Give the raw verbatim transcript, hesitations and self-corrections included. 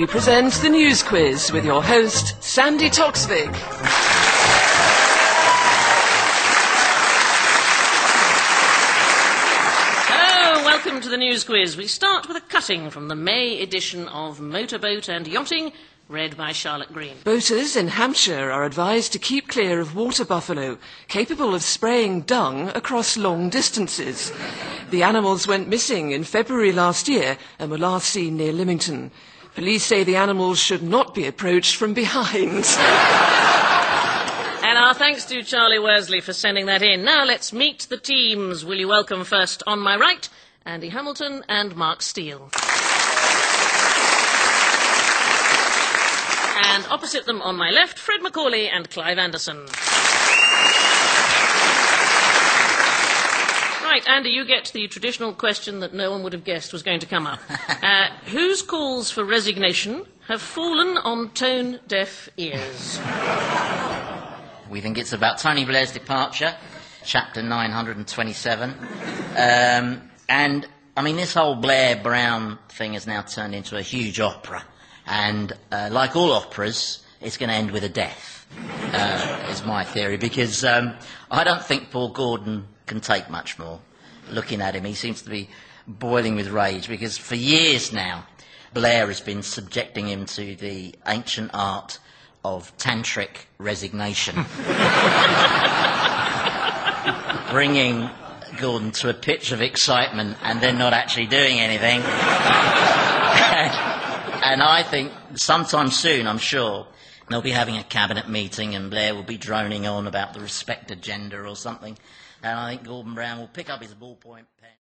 we present the News Quiz with your host, Sandy Toksvig. Hello, welcome to the News Quiz. We start with a cutting from the May edition of Motorboat and Yachting, read by Charlotte Green. Boaters in Hampshire are advised to keep clear of water buffalo, capable of spraying dung across long distances. The animals went missing in February last year and were last seen near Lymington. Police say the animals should not be approached from behind. And our thanks to Charlie Worsley for sending that in. Now let's meet the teams. Will you welcome first on my right, Andy Hamilton and Mark Steele. And opposite them on my left, Fred Macaulay and Clive Anderson. Right, Andy, you get the traditional question that no one would have guessed was going to come up. Uh, whose calls for resignation have fallen on tone-deaf ears? We think it's about Tony Blair's departure, chapter nine hundred twenty-seven. Um, and, I mean, this whole Blair-Brown thing has now turned into a huge opera. And uh, like all operas, it's going to end with a death, uh, is my theory, because um, I don't think Paul Gordon can take much more. Looking at him, he seems to be boiling with rage, because for years now, Blair has been subjecting him to the ancient art of tantric resignation, bringing Gordon to a pitch of excitement and then not actually doing anything. And I think sometime soon, I'm sure, they'll be having a cabinet meeting and Blair will be droning on about the respect agenda or something. And I think Gordon Brown will pick up his ballpoint pen.